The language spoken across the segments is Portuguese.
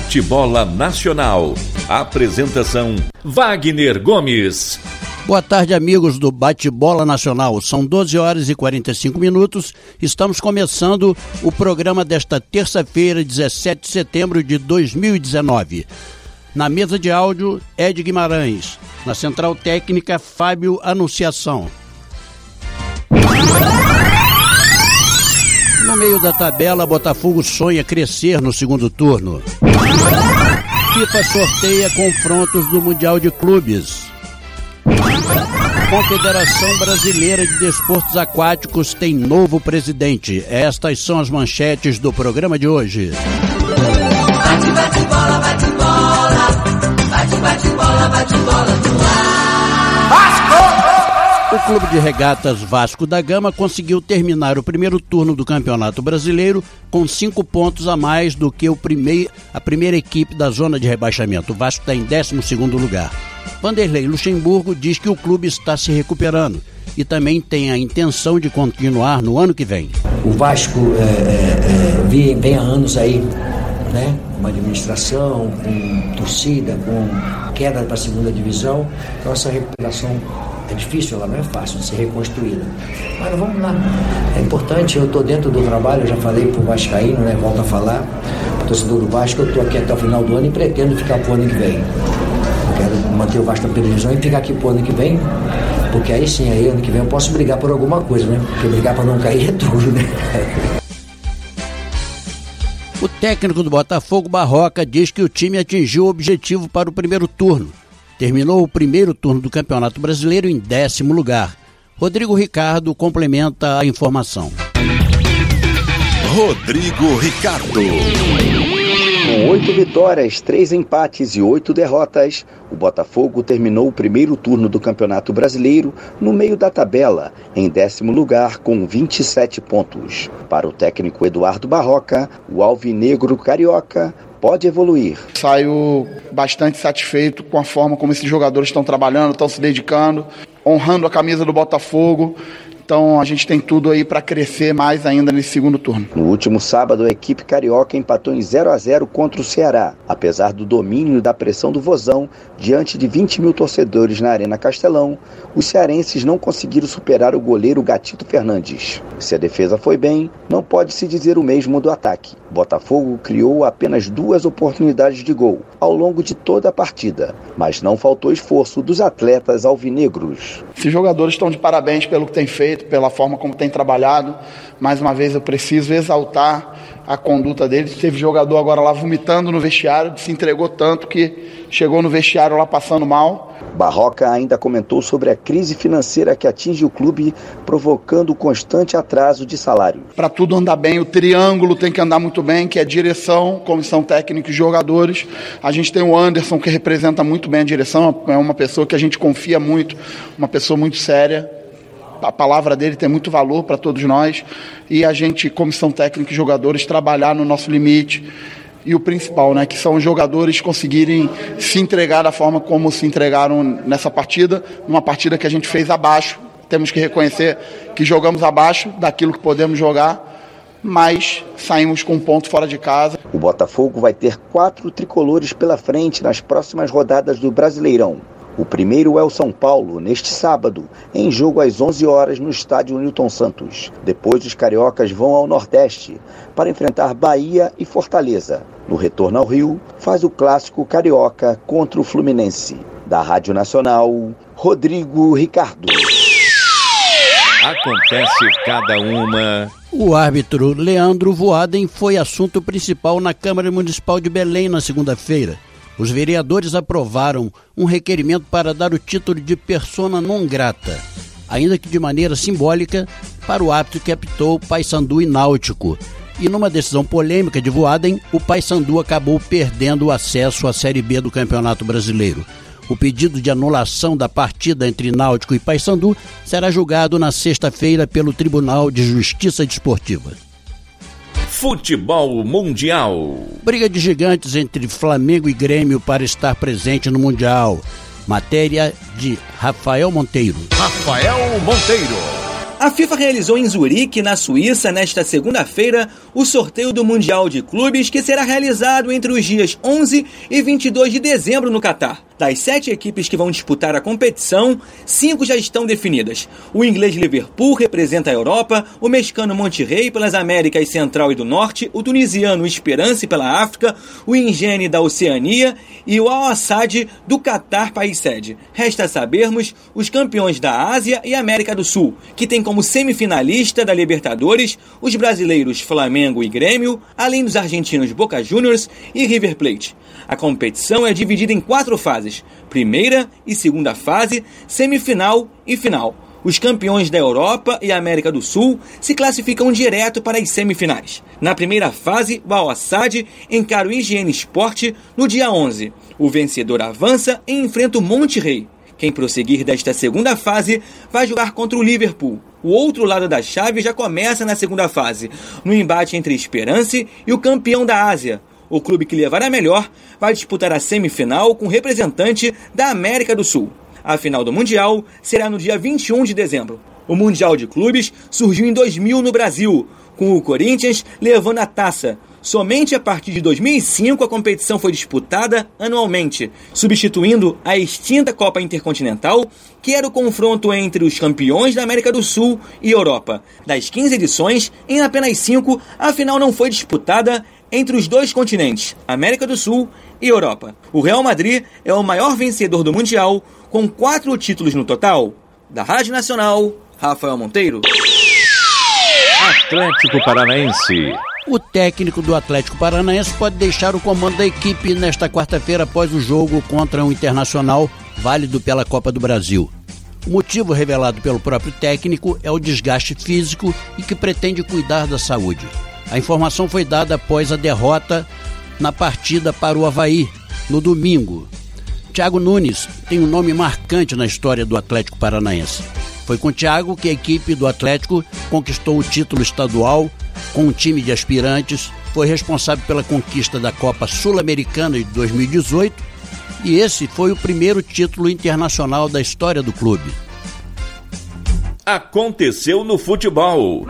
Bate-Bola Nacional. Apresentação: Wagner Gomes. Boa tarde, amigos do Bate-Bola Nacional. São 12 horas e 45 minutos. Estamos começando o programa desta terça-feira, 17 de setembro de 2019. Na mesa de áudio, Ed Guimarães. Na central técnica, Fábio Anunciação. No meio da tabela, Botafogo sonha crescer no segundo turno. FIFA sorteia confrontos do Mundial de Clubes. Confederação Brasileira de Desportos Aquáticos tem novo presidente. Estas são as manchetes do programa de hoje. Bate, bate, bola, bate, bola. Bate, bate, bola, bate, bola no ar. Vasco! O Clube de Regatas Vasco da Gama conseguiu terminar o primeiro turno do Campeonato Brasileiro com 5 pontos a mais do que a primeira equipe da zona de rebaixamento. O Vasco está em 12º lugar. Vanderlei Luxemburgo diz que o clube está se recuperando e também tem a intenção de continuar no ano que vem. O Vasco vem há anos aí, né? Uma administração, com torcida, com queda para a segunda divisão. Então essa recuperação é difícil, ela não é fácil de ser reconstruída. Mas vamos lá. É importante, eu estou dentro do trabalho, eu já falei para o vascaíno, né? Volto a falar, para o torcedor do Vasco, eu estou aqui até o final do ano e pretendo ficar para o ano que vem. Quero manter o Vasco na primeira divisão e ficar aqui pro ano que vem, porque aí sim, aí ano que vem eu posso brigar por alguma coisa, né? Porque brigar para não cair é tudo, né? O técnico do Botafogo, Barroca, diz que o time atingiu o objetivo para o primeiro turno. Terminou o primeiro turno do Campeonato Brasileiro em 10º lugar. Rodrigo Ricardo complementa a informação. Rodrigo Ricardo. Com 8 vitórias, 3 empates e 8 derrotas, o Botafogo terminou o primeiro turno do Campeonato Brasileiro no meio da tabela, em 10º lugar com 27 pontos. Para o técnico Eduardo Barroca, o alvinegro carioca pode evoluir. Saio bastante satisfeito com a forma como esses jogadores estão trabalhando, estão se dedicando, honrando a camisa do Botafogo. Então a gente tem tudo aí para crescer mais ainda nesse segundo turno. No último sábado, a equipe carioca empatou em 0-0 contra o Ceará. Apesar do domínio e da pressão do Vozão, diante de 20 mil torcedores na Arena Castelão, os cearenses não conseguiram superar o goleiro Gatito Fernandes. Se a defesa foi bem, não pode se dizer o mesmo do ataque. Botafogo criou apenas 2 oportunidades de gol ao longo de toda a partida, mas não faltou esforço dos atletas alvinegros. Esses jogadores estão de parabéns pelo que têm feito, pela forma como têm trabalhado. Mais uma vez eu preciso exaltar a conduta deles. Teve jogador agora lá vomitando no vestiário, se entregou tanto que chegou no vestiário lá passando mal. Barroca ainda comentou sobre a crise financeira que atinge o clube, provocando constante atraso de salário. Para tudo andar bem, o triângulo tem que andar muito bem, que é direção, comissão técnica e jogadores. A gente tem o Anderson, que representa muito bem a direção, é uma pessoa que a gente confia muito, uma pessoa muito séria. A palavra dele tem muito valor para todos nós. E a gente, comissão técnica e jogadores, trabalhar no nosso limite. E o principal, né, que são os jogadores conseguirem se entregar da forma como se entregaram nessa partida, numa partida que a gente fez abaixo. Temos que reconhecer que jogamos abaixo daquilo que podemos jogar, mas saímos com um ponto fora de casa. O Botafogo vai ter 4 tricolores pela frente nas próximas rodadas do Brasileirão. O primeiro é o São Paulo, neste sábado, em jogo às 11 horas no estádio Newton Santos. Depois os cariocas vão ao Nordeste para enfrentar Bahia e Fortaleza. No retorno ao Rio, faz o clássico carioca contra o Fluminense. Da Rádio Nacional, Rodrigo Ricardo. Acontece cada uma. O árbitro Leandro Voaden foi assunto principal na Câmara Municipal de Belém na segunda-feira. Os vereadores aprovaram um requerimento para dar o título de persona non grata, ainda que de maneira simbólica, para o árbitro que apitou Paysandu e Náutico. E numa decisão polêmica de Voaden, o Paysandu acabou perdendo o acesso à Série B do Campeonato Brasileiro. O pedido de anulação da partida entre Náutico e Paysandu será julgado na sexta-feira pelo Tribunal de Justiça Desportiva. Futebol Mundial. Briga de gigantes entre Flamengo e Grêmio para estar presente no Mundial. Matéria de Rafael Monteiro. Rafael Monteiro. A FIFA realizou em Zurique, na Suíça, nesta segunda-feira, o sorteio do Mundial de Clubes, que será realizado entre os dias 11 e 22 de dezembro no Catar. Das 7 equipes que vão disputar a competição, 5 já estão definidas. O inglês Liverpool representa a Europa, o mexicano Monterrey pelas Américas Central e do Norte, o tunisiano Esperance pela África, o Ingene da Oceania e o Al-Assad do Catar, país sede. Resta sabermos os campeões da Ásia e América do Sul, que tem como semifinalista da Libertadores os brasileiros Flamengo e Grêmio, além dos argentinos Boca Juniors e River Plate. A competição é dividida em 4 fases: primeira e segunda fase, semifinal e final. Os campeões da Europa e América do Sul se classificam direto para as semifinais. Na primeira fase, o Al-Assad encara o Higiene Sport no dia 11. O vencedor avança e enfrenta o Monterrey. Quem prosseguir desta segunda fase vai jogar contra o Liverpool. O outro lado da chave já começa na segunda fase, no embate entre Esperance e o campeão da Ásia. O clube que levar a melhor vai disputar a semifinal com o representante da América do Sul. A final do Mundial será no dia 21 de dezembro. O Mundial de Clubes surgiu em 2000 no Brasil, com o Corinthians levando a taça. Somente a partir de 2005 a competição foi disputada anualmente, substituindo a extinta Copa Intercontinental, que era o confronto entre os campeões da América do Sul e Europa. Das 15 edições, em apenas 5, a final não foi disputada entre os dois continentes, América do Sul e Europa. O Real Madrid é o maior vencedor do Mundial, com 4 títulos no total. Da Rádio Nacional, Rafael Monteiro. Atlético Paranaense. O técnico do Atlético Paranaense pode deixar o comando da equipe nesta quarta-feira após o jogo contra o Internacional, válido pela Copa do Brasil. O motivo revelado pelo próprio técnico é o desgaste físico e que pretende cuidar da saúde. A informação foi dada após a derrota na partida para o Avaí, no domingo. Thiago Nunes tem um nome marcante na história do Atlético Paranaense. Foi com Thiago que a equipe do Atlético conquistou o título estadual com um time de aspirantes, foi responsável pela conquista da Copa Sul-Americana de 2018 e esse foi o primeiro título internacional da história do clube. Aconteceu no futebol.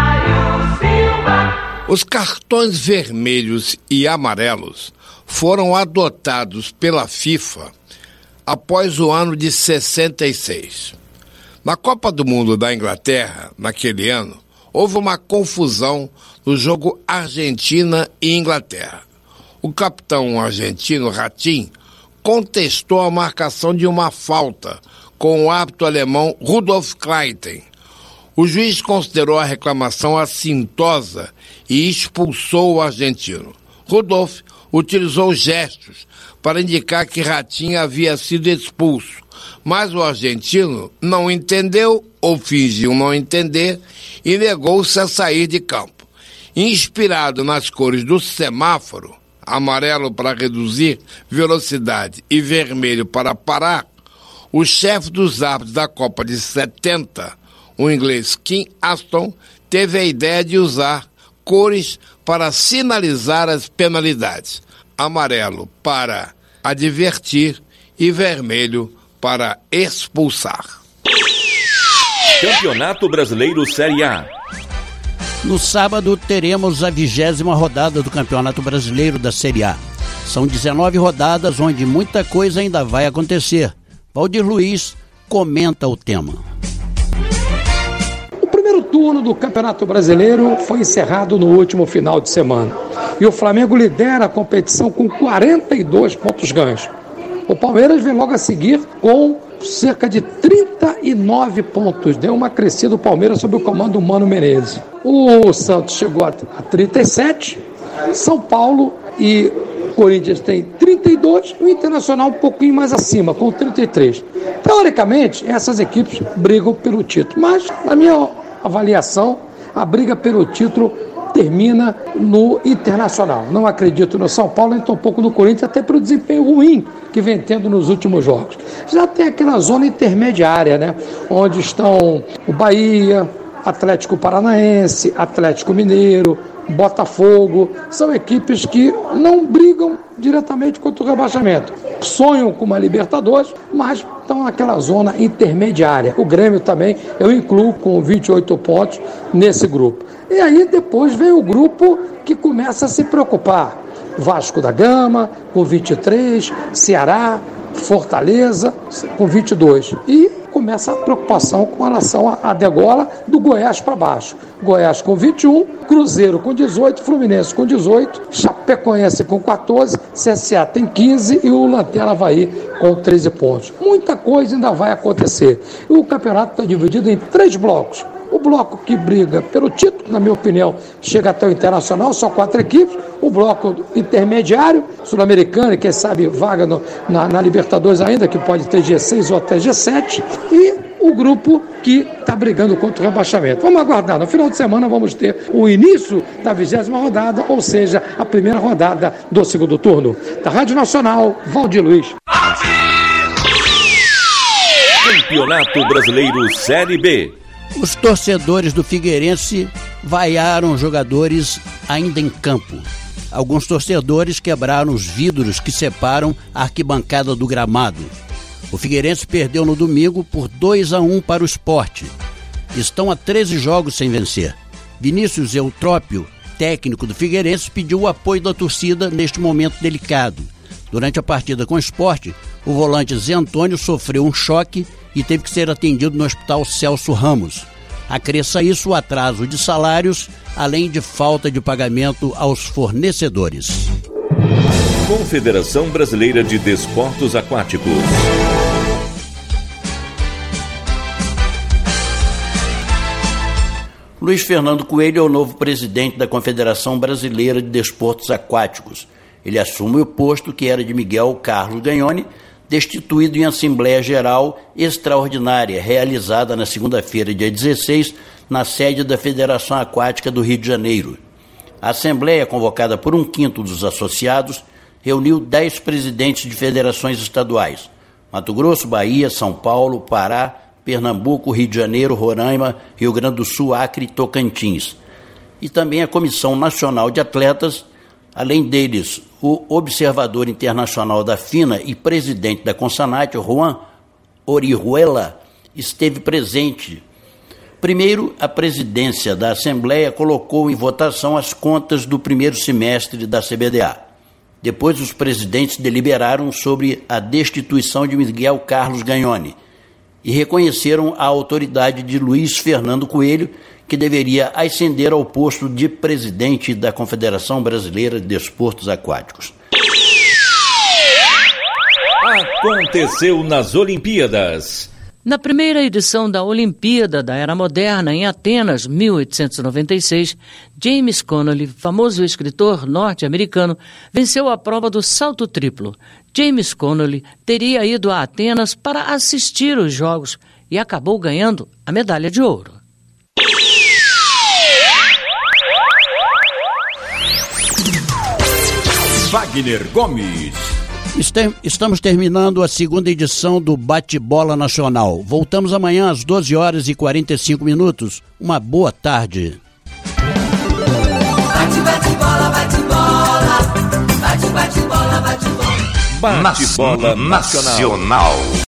Os cartões vermelhos e amarelos foram adotados pela FIFA após o ano de 66. Na Copa do Mundo da Inglaterra, naquele ano, houve uma confusão no jogo Argentina e Inglaterra. O capitão argentino Ratin contestou a marcação de uma falta com o árbitro alemão Rudolf Kleiten. O juiz considerou a reclamação assintosa e expulsou o argentino. Rudolf utilizou gestos para indicar que Ratin havia sido expulso, mas o argentino não entendeu ou fingiu não entender e negou-se a sair de campo. Inspirado nas cores do semáforo, amarelo para reduzir velocidade e vermelho para parar, o chefe dos árbitros da Copa de 70, o inglês Kim Aston, teve a ideia de usar cores para sinalizar as penalidades: amarelo para advertir e vermelho para expulsar. Campeonato Brasileiro Série A. No sábado teremos a 20ª rodada do Campeonato Brasileiro da Série A. São 19 rodadas onde muita coisa ainda vai acontecer. Valdir Luiz comenta o tema. O primeiro turno do Campeonato Brasileiro foi encerrado no último final de semana. E o Flamengo lidera a competição com 42 pontos ganhos. O Palmeiras vem logo a seguir com cerca de 39 pontos. Deu uma crescida o Palmeiras sob o comando do Mano Menezes. O Santos chegou a 37, São Paulo e Corinthians tem 32, o Internacional um pouquinho mais acima, com 33. Teoricamente, essas equipes brigam pelo título, mas, na minha avaliação, a briga pelo título termina no Internacional. Não acredito no São Paulo, nem tampouco no Corinthians, até pelo desempenho ruim que vem tendo nos últimos jogos. Já tem aquela zona intermediária, né? Onde estão o Bahia, Atlético Paranaense, Atlético Mineiro, Botafogo, são equipes que não brigam diretamente contra o rebaixamento. Sonham com uma Libertadores, mas estão naquela zona intermediária. O Grêmio também eu incluo com 28 pontos nesse grupo. E aí depois vem o grupo que começa a se preocupar. Vasco da Gama com 23, Ceará, Fortaleza com 22. E começa a preocupação com relação à degola do Goiás para baixo. Goiás com 21, Cruzeiro com 18, Fluminense com 18, Chapecoense com 14, CSA tem 15 e o Lanterna Avaí com 13 pontos. Muita coisa ainda vai acontecer. E o campeonato está dividido em 3 blocos. O bloco que briga pelo título, na minha opinião, chega até o Internacional, só 4 equipes. O bloco intermediário, sul-americano, quem sabe vaga na Libertadores ainda, que pode ter G6 ou até G7. E o grupo que está brigando contra o rebaixamento. Vamos aguardar. No final de semana vamos ter o início da 20ª rodada, ou seja, a primeira rodada do segundo turno. Da Rádio Nacional, Valdir Luiz. Campeonato Brasileiro Série B. Os torcedores do Figueirense vaiaram jogadores ainda em campo. Alguns torcedores quebraram os vidros que separam a arquibancada do gramado. O Figueirense perdeu no domingo por 2-1 para o Sport. Estão a 13 jogos sem vencer. Vinícius Eutrópio, técnico do Figueirense, pediu o apoio da torcida neste momento delicado. Durante a partida com o Sport, o volante Zé Antônio sofreu um choque e teve que ser atendido no Hospital Celso Ramos. Acresça isso o atraso de salários, além de falta de pagamento aos fornecedores. Confederação Brasileira de Desportos Aquáticos. Luiz Fernando Coelho é o novo presidente da Confederação Brasileira de Desportos Aquáticos. Ele assume o posto que era de Miguel Carlos Gagnoni, destituído em Assembleia Geral Extraordinária, realizada na segunda-feira, dia 16, na sede da Federação Aquática do Rio de Janeiro. A Assembleia, convocada por 1/5 dos associados, reuniu 10 presidentes de federações estaduais: Mato Grosso, Bahia, São Paulo, Pará, Pernambuco, Rio de Janeiro, Roraima, Rio Grande do Sul, Acre e Tocantins. E também a Comissão Nacional de Atletas, além deles, o observador internacional da FINA e presidente da Consanat, Juan Orihuela, esteve presente. Primeiro, a presidência da Assembleia colocou em votação as contas do primeiro semestre da CBDA. Depois, os presidentes deliberaram sobre a destituição de Miguel Carlos Gagnoni e reconheceram a autoridade de Luiz Fernando Coelho, que deveria ascender ao posto de presidente da Confederação Brasileira de Desportos Aquáticos. Aconteceu nas Olimpíadas. Na primeira edição da Olimpíada da Era Moderna, em Atenas, 1896, James Connolly, famoso escritor norte-americano, venceu a prova do salto triplo. James Connolly teria ido a Atenas para assistir os Jogos e acabou ganhando a medalha de ouro. Wagner Gomes. Estamos terminando a segunda edição do Bate-Bola Nacional. Voltamos amanhã às 12h45. Uma boa tarde. Bate, bate, bola, bate, bola. Bate, bate, bola, bate, bola. Bate-Bola Nacional.